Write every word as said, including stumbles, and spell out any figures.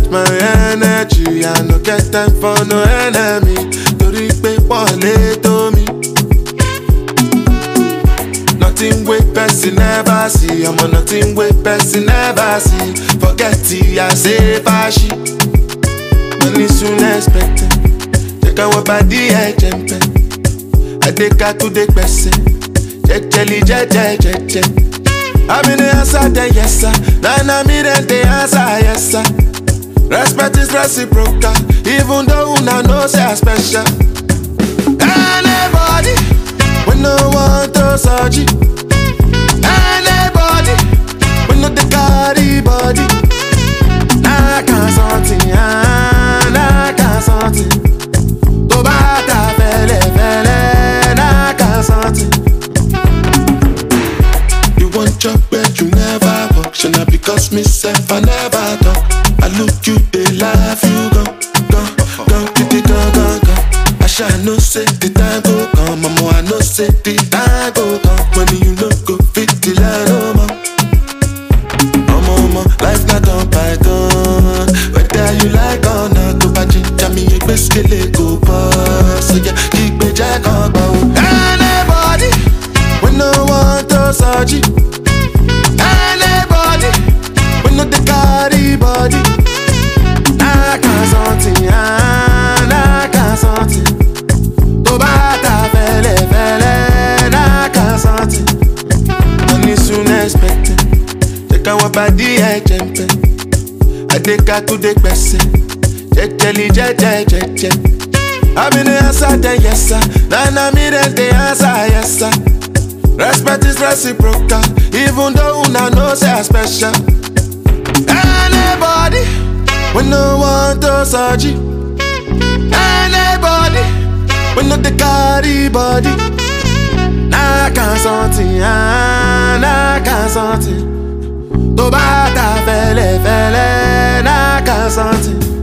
with my energy. I no get time for no enemy. Torí pé wọ́n lè tó mi. Nothing wey person never see. I'm on nothing wey person never see. Forget it, I say fashi. Money soon expected. Take our body, I jump. I take her to the person. Jelly, jelly, jelly. I'm in the answer, then yes sir. Now I'm in the answer, yes sir. Respect is reciprocal, even though una know say I special. Anybody, we no want to search it. Anybody, we no the carry body. I can't something, I can't something. To bata fele fele, I can't something. You want job where you never work, shall not because myself I never talk. I look you, they laugh, you go, go, go, go, go, go, go. I shall no say the time go come, mama, I no say the time go come. When you no go fit the line, oh man. Oh mama, life not on python. Whether you like or not, go back to me, you best kill it, go pass. So yeah, keep me jack on bow. Anybody, we no want to search it. Anybody, we no the carry body. I can't something, I can't something. To bata fele fele, I can't something. Money soon expected. Take our body, I jump. I take her to the person. Jelly, jelly, jelly. I'm in the answer, then yes sir. Now I'm in the answer, yes sir. Respect is reciprocal, even though una know say I special. Anybody, we no want to search it. Anybody, we no the carry body. I can't something, I can't something. To bata fele fele, I can't something.